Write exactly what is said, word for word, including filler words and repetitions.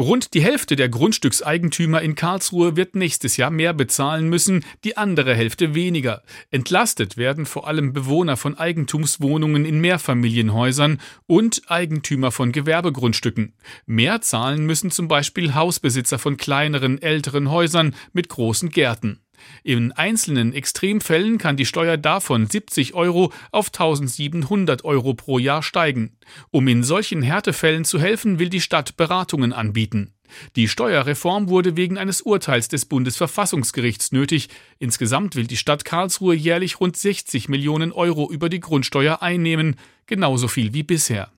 Rund die Hälfte der Grundstückseigentümer in Karlsruhe wird nächstes Jahr mehr bezahlen müssen, die andere Hälfte weniger. Entlastet werden vor allem Bewohner von Eigentumswohnungen in Mehrfamilienhäusern und Eigentümer von Gewerbegrundstücken. Mehr zahlen müssen zum Beispiel Hausbesitzer von kleineren, älteren Häusern mit großen Gärten. In einzelnen Extremfällen kann die Steuer davon siebzig Euro auf eintausendsiebenhundert Euro pro Jahr steigen. Um in solchen Härtefällen zu helfen, will die Stadt Beratungen anbieten. Die Steuerreform wurde wegen eines Urteils des Bundesverfassungsgerichts nötig. Insgesamt will die Stadt Karlsruhe jährlich rund sechzig Millionen Euro über die Grundsteuer einnehmen, genauso viel wie bisher.